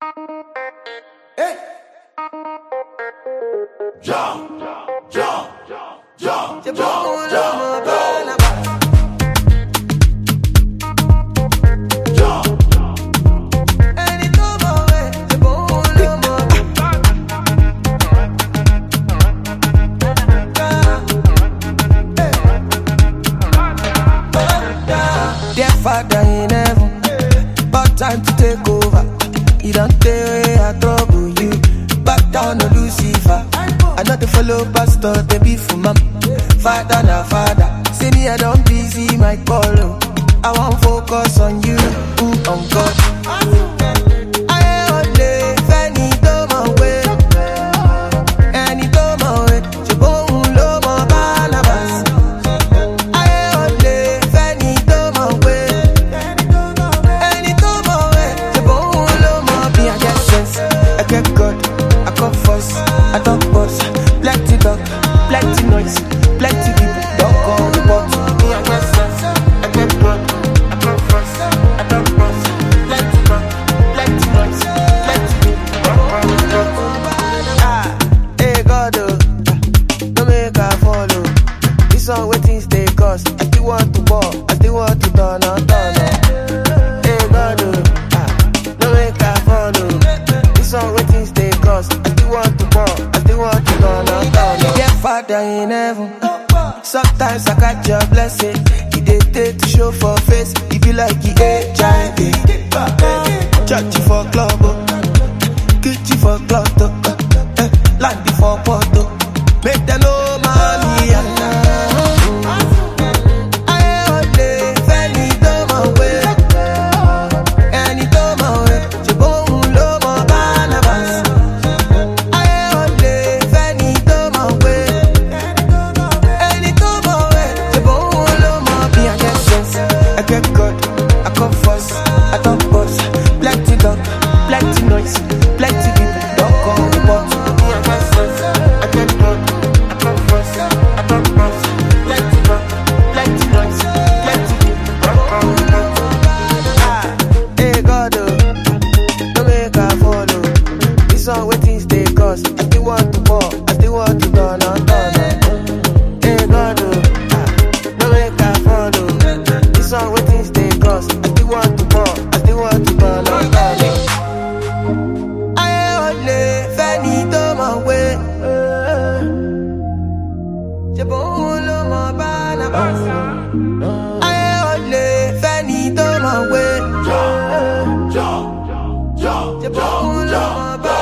Hey. Jump, jump, jump, jump, jump. Father in heaven, but time to take over. You don't tell way I trouble you. Back down to Lucifer. I know the follow pastor, they be for mom. Father na father. See me, I don't busy my call. I won't focus on you, on God. I talk boss, plenty talk, plenty noise, plenty people don't call the boss. Me I get sense, I get good, I talk boss, I talk boss, plenty talk, plenty noise, plenty people don't call the boss. Hey God, don't make I follow. This one waiting stay cause I still want to ball, I still want to turn on. Hey God, don't make I follow. This one waiting stay cause I still want to ball. Father in heaven, sometimes I catch your blessing. He dey take to show for face. He be like the HIV. Church for club, kitchen for club, land for photo. Make them know money. Plenty noise, plenty people don't call the boss. Me I get sense, I get good, I talk fast, I talk fast. Plenty talk, plenty noise, plenty people don't call the boss. Hey God, don't make I follow. This one waiting stay cause I still want to ball, I still want to turn on. Hey God, don't make I follow. This one waiting stay cause I still want to ball, I still want to turn on. Jump, jump, jump, jump, jump.